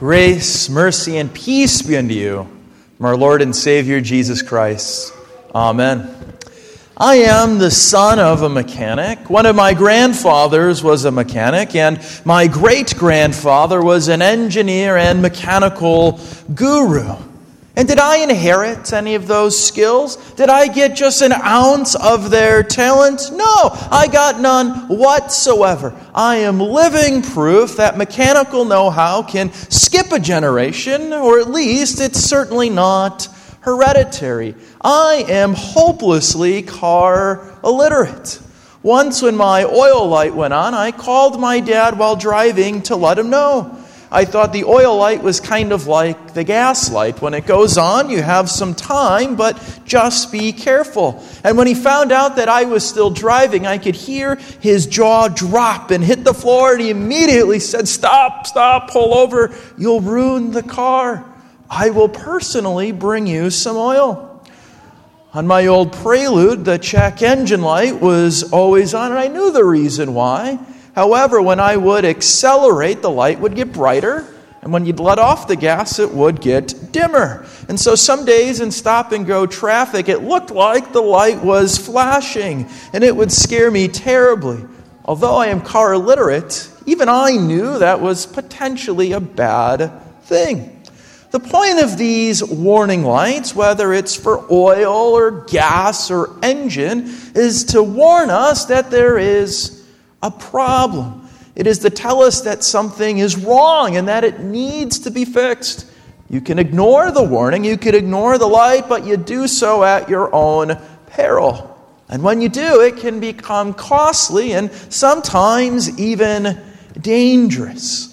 Grace, mercy, and peace be unto you from our Lord and Savior Jesus Christ. Amen. I am the son of a mechanic. One of my grandfathers was a mechanic, and my great-grandfather was an engineer and mechanical guru. And did I inherit any of those skills? Did I get just an ounce of their talent? No, I got none whatsoever. I am living proof that mechanical know-how can skip a generation, or at least it's certainly not hereditary. I am hopelessly car illiterate. Once when my oil light went on, I called my dad while driving to let him know. I thought the oil light was kind of like the gas light. When it goes on, you have some time, but just be careful. And when he found out that I was still driving, I could hear his jaw drop and hit the floor, and he immediately said, Stop, pull over. You'll ruin the car. I will personally bring you some oil. On my old Prelude, the check engine light was always on, and I knew the reason why. However, when I would accelerate, the light would get brighter, and when you'd let off the gas, it would get dimmer. And so some days in stop-and-go traffic, it looked like the light was flashing, and it would scare me terribly. Although I am car illiterate, even I knew that was potentially a bad thing. The point of these warning lights, whether it's for oil or gas or engine, is to warn us that there is a problem. It is to tell us that something is wrong and that it needs to be fixed. You can ignore the warning, you can ignore the light, but you do so at your own peril. And when you do, it can become costly and sometimes even dangerous.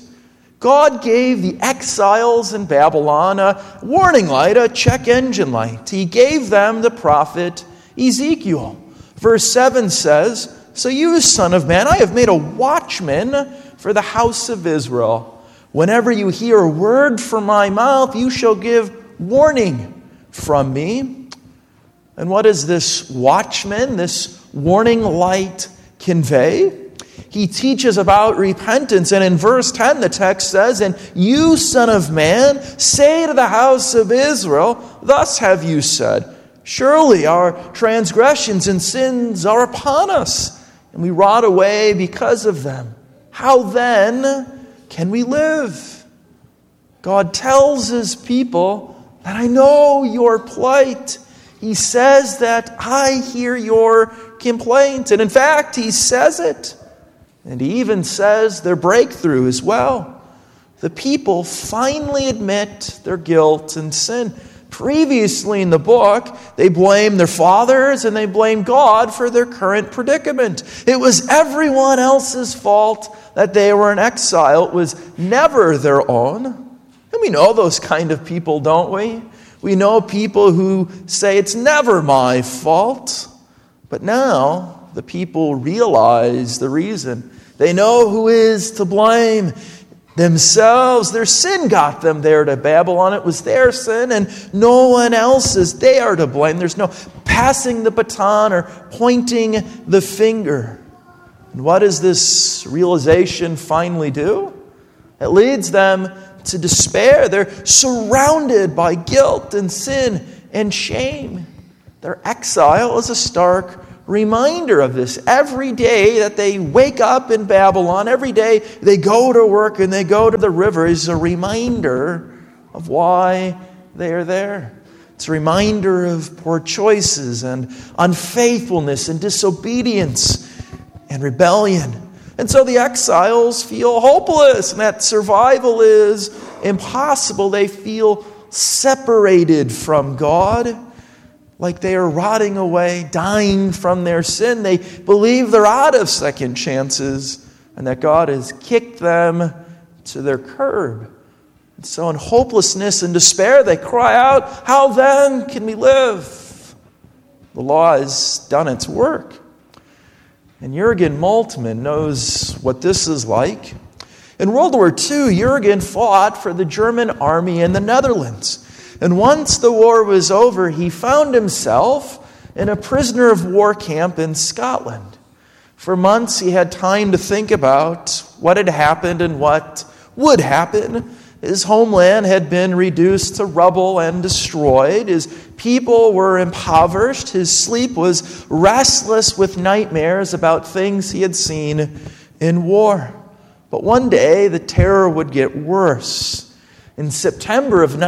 God gave the exiles in Babylon a warning light, a check engine light. He gave them the prophet Ezekiel. Verse 7 says, So you, son of man, I have made a watchman for the house of Israel. Whenever you hear a word from my mouth, you shall give warning from me. And what does this watchman, this warning light, convey? He teaches about repentance, and in verse 10 the text says, And you, son of man, say to the house of Israel, Thus have you said, Surely our transgressions and sins are upon us, and we rot away because of them. How then can we live? God tells his people that I know your plight. He says that I hear your complaint. And in fact, he says it. And he even says their breakthrough as well. The people finally admit their guilt and sin. Previously in the book, they blamed their fathers and they blamed God for their current predicament. It was everyone else's fault that they were in exile. It was never their own. And we know those kind of people, don't we? We know people who say it's never my fault. But now the people realize the reason. They know who is to blame. Themselves. Their sin got them there to Babylon. It was their sin and no one else's. They are to blame. There's no passing the baton or pointing the finger. And what does this realization finally do? It leads them to despair. They're surrounded by guilt and sin and shame. Their exile is a stark reminder of this. Every day that they wake up in Babylon, every day they go to work and they go to the river is a reminder of why they are there. It's a reminder of poor choices and unfaithfulness and disobedience and rebellion. And so the exiles feel hopeless and that survival is impossible. They feel separated from God, like they are rotting away, dying from their sin. They believe they're out of second chances and that God has kicked them to their curb. And so in hopelessness and despair, they cry out, How then can we live? The law has done its work. And Jürgen Moltmann knows what this is like. In World War II, Jürgen fought for the German army in the Netherlands. And once the war was over, he found himself in a prisoner of war camp in Scotland. For months, he had time to think about what had happened and what would happen. His homeland had been reduced to rubble and destroyed. His people were impoverished. His sleep was restless with nightmares about things he had seen in war. But one day, the terror would get worse. In September of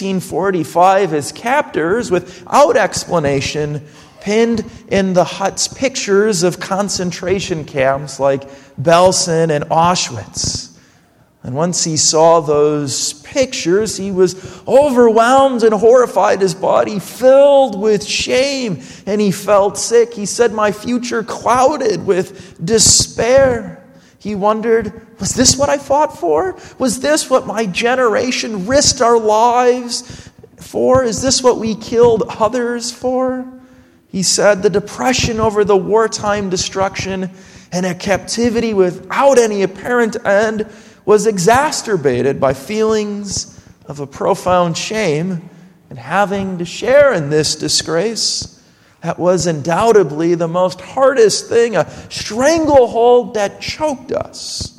1945, his captors, without explanation, pinned in the huts pictures of concentration camps like Belsen and Auschwitz. And once he saw those pictures, he was overwhelmed and horrified, his body filled with shame, and he felt sick. He said, "My future clouded with despair." He wondered, was this what I fought for? Was this what my generation risked our lives for? Is this what we killed others for? He said the depression over the wartime destruction and a captivity without any apparent end was exacerbated by feelings of a profound shame and having to share in this disgrace. That was undoubtedly the most hardest thing, a stranglehold that choked us.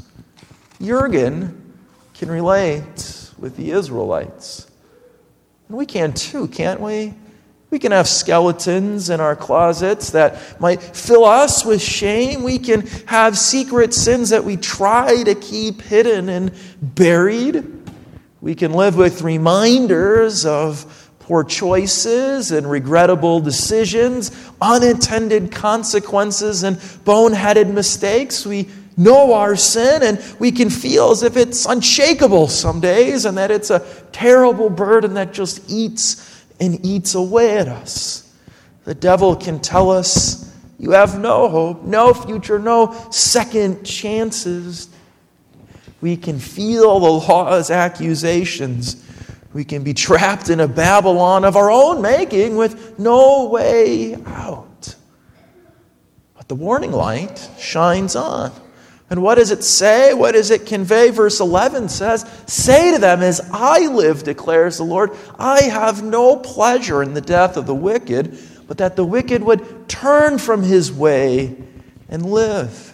Jürgen can relate with the Israelites. And we can too, can't we? We can have skeletons in our closets that might fill us with shame. We can have secret sins that we try to keep hidden and buried. We can live with reminders of poor choices and regrettable decisions, unintended consequences and boneheaded mistakes. We know our sin and we can feel as if it's unshakable some days and that it's a terrible burden that just eats and eats away at us. The devil can tell us, you have no hope, no future, no second chances. We can feel the law's accusations. We can be trapped in a Babylon of our own making with no way out. But the warning light shines on. And what does it say? What does it convey? Verse 11 says, "Say to them, as I live, declares the Lord, I have no pleasure in the death of the wicked, but that the wicked would turn from his way and live."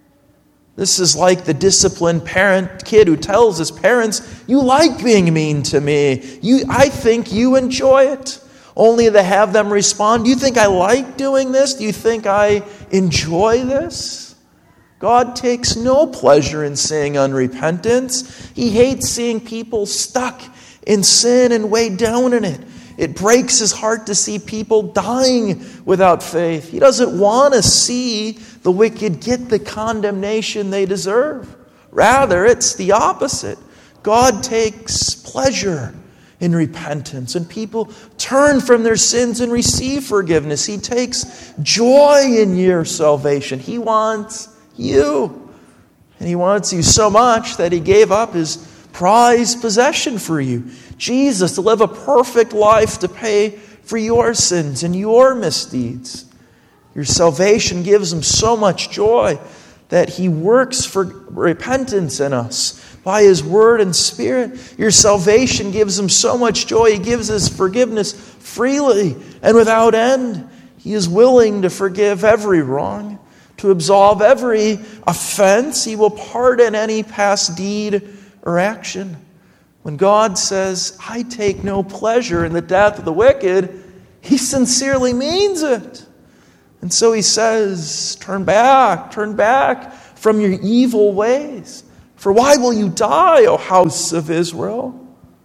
This is like the disciplined kid who tells his parents, "You like being mean to me. I think you enjoy it." Only to have them respond, "Do you think I like doing this? Do you think I enjoy this?" God takes no pleasure in seeing unrepentance. He hates seeing people stuck in sin and weighed down in it. It breaks his heart to see people dying without faith. He doesn't want to see the wicked get the condemnation they deserve. Rather, it's the opposite. God takes pleasure in repentance, and people turn from their sins and receive forgiveness. He takes joy in your salvation. He wants you. And he wants you so much that he gave up his prized possession for you, Jesus, to live a perfect life to pay for your sins and your misdeeds. Your salvation gives him so much joy that he works for repentance in us by his word and spirit. Your salvation gives him so much joy. He gives us forgiveness freely and without end. He is willing to forgive every wrong, to absolve every offense. He will pardon any past deed or action. When God says, "I take no pleasure in the death of the wicked," he sincerely means it. And so he says, turn back from your evil ways. For why will you die, O house of Israel?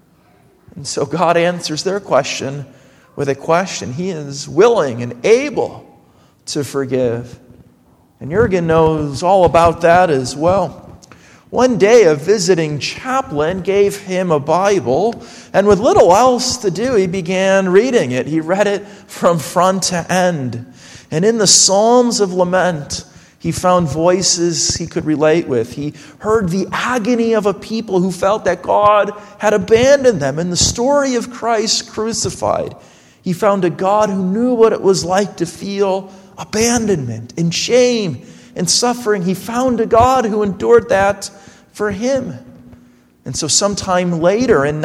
And so God answers their question with a question. He is willing and able to forgive. And Jürgen knows all about that as well. One day, a visiting chaplain gave him a Bible, and with little else to do, he began reading it. He read it from front to end. And in the Psalms of Lament, he found voices he could relate with. He heard the agony of a people who felt that God had abandoned them. In the story of Christ crucified, he found a God who knew what it was like to feel abandonment and shame and suffering. He found a God who endured that for him. And so sometime later, in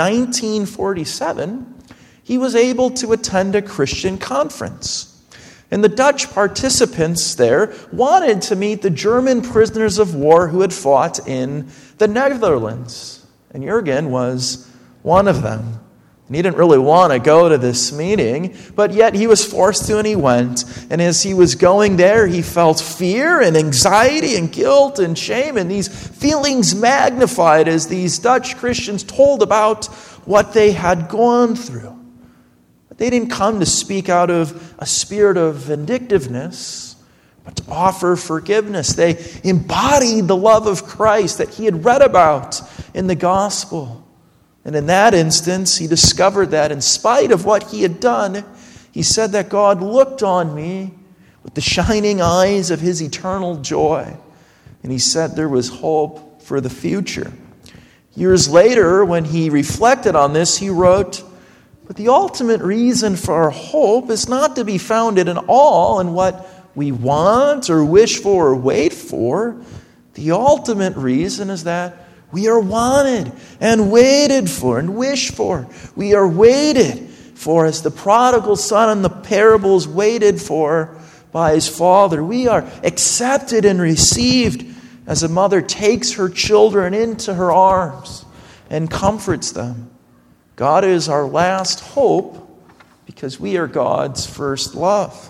1947, he was able to attend a Christian conference. And the Dutch participants there wanted to meet the German prisoners of war who had fought in the Netherlands. And Jürgen was one of them. And he didn't really want to go to this meeting, but yet he was forced to, and he went. And as he was going there, he felt fear and anxiety and guilt and shame, and these feelings magnified as these Dutch Christians told about what they had gone through. But they didn't come to speak out of a spirit of vindictiveness, but to offer forgiveness. They embodied the love of Christ that he had read about in the gospel. And in that instance, he discovered that in spite of what he had done, he said that God looked on me with the shining eyes of his eternal joy. And he said there was hope for the future. Years later, when he reflected on this, he wrote, "But the ultimate reason for our hope is not to be founded in all in what we want or wish for or wait for. The ultimate reason is that we are wanted and waited for and wished for. We are waited for as the prodigal son in the parables waited for by his father. We are accepted and received as a mother takes her children into her arms and comforts them. God is our last hope because we are God's first love."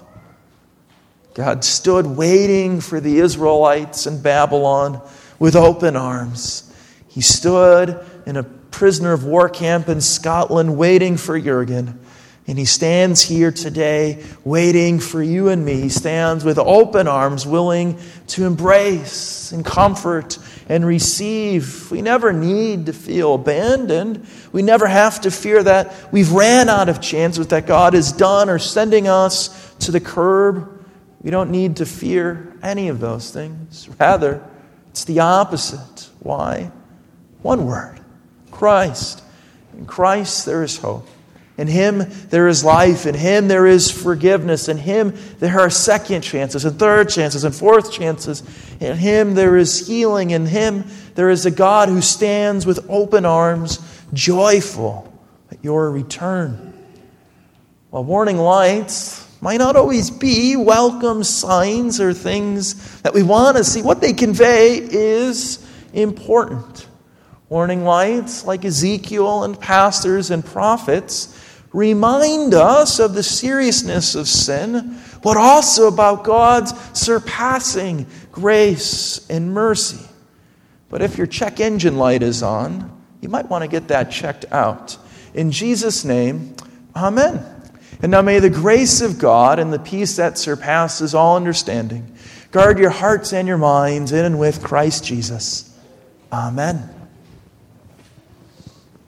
God stood waiting for the Israelites in Babylon with open arms. He stood in a prisoner of war camp in Scotland waiting for Jürgen. And he stands here today waiting for you and me. He stands with open arms, willing to embrace and comfort and receive. We never need to feel abandoned. We never have to fear that we've ran out of chances, that God is done or sending us to the curb. We don't need to fear any of those things. Rather, it's the opposite. Why? One word: Christ. In Christ there is hope. In Him there is life. In Him there is forgiveness. In Him there are second chances and third chances and fourth chances. In Him there is healing. In Him there is a God who stands with open arms, joyful at your return. While warning lights might not always be welcome signs or things that we want to see, what they convey is important. Warning lights, like Ezekiel and pastors and prophets, remind us of the seriousness of sin, but also about God's surpassing grace and mercy. But if your check engine light is on, you might want to get that checked out. In Jesus' name, amen. And now may the grace of God and the peace that surpasses all understanding guard your hearts and your minds in and with Christ Jesus. Amen.